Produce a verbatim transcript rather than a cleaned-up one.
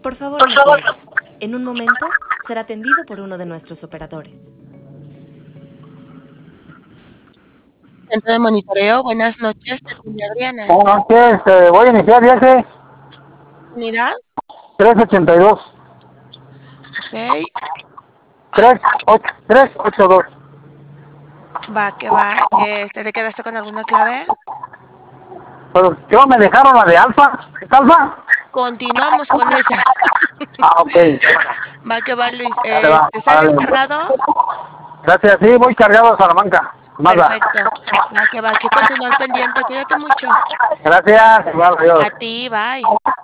Por favor, no cuelgue. En un momento será atendido por uno de nuestros operadores. Centro de monitoreo, buenas noches, te atiende Adriana. Buenas noches, eh, voy a iniciar viaje Unidad, trescientos ochenta y dos. ok, trescientos ochenta y dos. va que va. Este, ¿te quedaste con alguna clave? Pero yo me dejaron la de alfa. ¿Es alfa? Continuamos con esa. Ah, ok. Va que va, Luis. Dale, va, Este, ¿sales dale. cargado? Gracias, sí, voy cargado a Salamanca. Mazda. Perfecto. Va que va, hay que continuar pendiente. Cuídate mucho. Gracias, igual, adiós. A ti, bye.